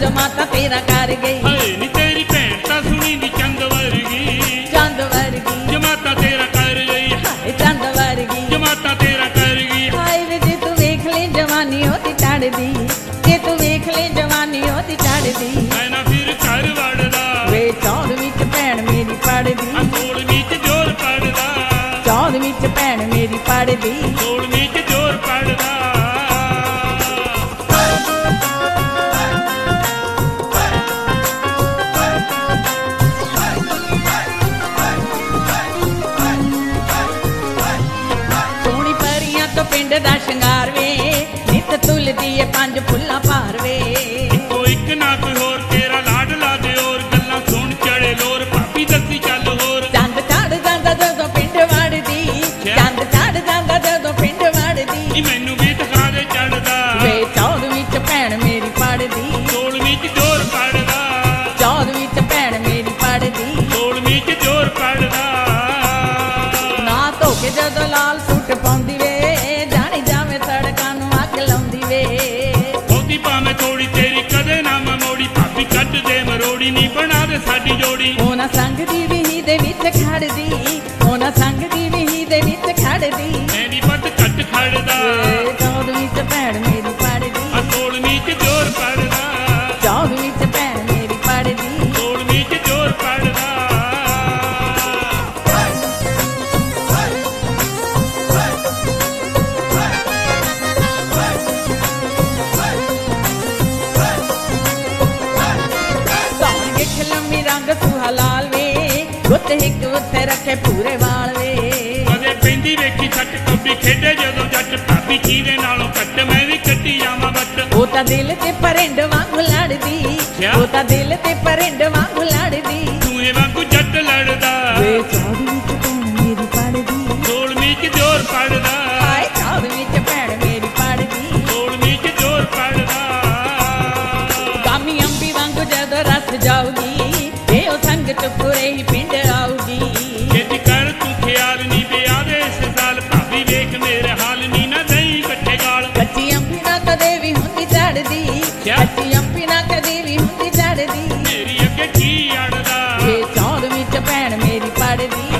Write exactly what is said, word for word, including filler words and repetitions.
जमाता तेरा कर गई। हाय नी तेरी भैन तां सुनी नी चंद वर्गी, चंद वर्गी जमाता तेरा कर गई। हाय चंद वर्गी जमाता तेरा कर गई। हाय वे जे तू वेख ले जवानी होती चढ़दी, जे तू वेख ले जवानी होती चढ़दी। मैं ना फिर घर वड़दा वे चौदवीं च भैन मेरी पढ़दी, आ सोलवीं च जोर पड़दा, चौदवीं च भैन मेरी पढ़दी। सोलवीं च जोर पड़दा। सोहनी परियां तो पिंड दा शंगार वे, नित तुलदी ए पंज फुल्लां भार वे। इक्को इक ना कोई होर तेरा लाडला दे और गल्लां सुन चढ़े लोर, भाभी दस्सी चल होर। चंद चढ़ जांदा जदों पिंड वड़दी, चंद चढ़ जांदा जदों पिंड वड़दी। नी मैनू भी दिखा दे चढ़दा, वे चौदवीं च भैन मेरी पढ़दी, सोलवीं च जोर पड़दा, चौदवीं च भैन मेरी पढ़दी। सोलवीं च जोर पड़दा। ना धो के जदों लाल सूट पाउंदी वे, जानी जावे सड़कां नूं अग लाउंदी वे। बहुती भावें थोड़ी तेरी कदे ना मैं मोड़ी, भाभी कट दे मरोड़ी नी बना दे साडी जोड़ी। ਉਹਨਾਂ ਸੰਗ ਦੀ ਵੀਹੀ ਦੇ ਵਿੱਚ ਖੜਦੀ, ਉਹਨਾਂ ਸੰਗ ਦੀ ਵੀਹੀ ਦੇ ਵਿੱਚ ਖੜਦੀ। मेरी पत कट खड़दा, ਵੇ ਚੌਦਵੀਂ ਚ ਭੈਣ ਮੇਰੀ ਪੜਦੀ, आ सोलवीं च जोर पड़दा, ਚੌਦਵੀਂ ਚ ਭੈਣ ਮੇਰੀ ਪੜਦੀ। सोलवीं च जोर पड़दा। ਸੌਣ ਗਿੱਠ ਲੰਮੀ ਰੰਗ ਸੁਹਾ ਲਾਲ ਵੇ, ਗੁੱਤ ਹਿੱਕ ਉੱਤੇ ਰੱਖੇ ਪੂਰੇ ਵਾਲ ਵੇ। ਕਦੇ ਪੈਂਦੀ ਵੇਖੀ ਛੱਟ ਕੌਡੀ ਖੇਡੇ ਜਦੋਂ ਜੱਟ, ਭਾਬੀ ਚੀਰੇ ਨਾਲੋਂ ਕੱਟ ਮੈਂ ਵੀ ਕੱਟੀ ਜਾਵਾਂ ਬੱਟ। ਉਹ ਤਾਂ ਦਿਲ ਤੇ ਪਰਿੰਡ ਵਾਂਗੂ ਲੜਦੀ, ਉਹ ਤਾਂ ਦਿਲ ਤੇ ਪਰਿੰਡ ਵਾਂਗੂ ਲੜਦੀ। ਤੂੰ ਵਾਂਗੂ ਜੱਟ ਲੜਦਾ, ਵੇ ਚੌਦਵੀਂ ਚ ਭੈਣ ਮੇਰੀ ਪੜਦੀ, ਸੋਲਵੀਂ ਚ ਜ਼ੋਰ ਪੜਦਾ, ਹਾਏ ਚੌਦਵੀਂ ਚ ਭੈਣ ਮੇਰੀ ਪੜਦੀ। ਸੋਲਵੀਂ ਚ ਜ਼ੋਰ ਪੜਦਾ। ਕਾਮੀ ਅੰਬੀ ਵਾਂਗੂ ਜਦੋਂ ਰਸ ਜਾਊਗੀ, ਇਹ ਉਹ ਸੰਗ ਚ ਪੂਰੇ ਹੀ ਪਿੰਡ ਆਊਗੀ। ਛੇਤੀ ਕਰ ਤੂੰ ਖਿਆਲ ਨੀ ਵਿਆਹ ਦੇ ਇਸ ਸਾਲ, ਭਾਬੀ ਵੇਖ ਮੇਰੇ ਹਾਲ ਨੀ ਨਾ ਦਈ ਇਕੱਠੇ ਗਾਲ। ਕੱਚੀ ਅੰਬੀ ਨਾ ਕਦੇ ਵੀ ਹੁੰਦੀ ਚੜਦੀ, ਕਿਆ? ਕੱਚੀ ਅੰਬੀ ਨਾ ਕਦੇ ਵੀ ਹੁੰਦੀ ਚੜਦੀ। ਮੇਰੀ ਅੱਗੇ ਕੀ ਅੜਦਾ, ਇਹ ਚੌਦਵੀਂ ਚ ਭੈਣ ਮੇਰੀ ਪੜਦੀ,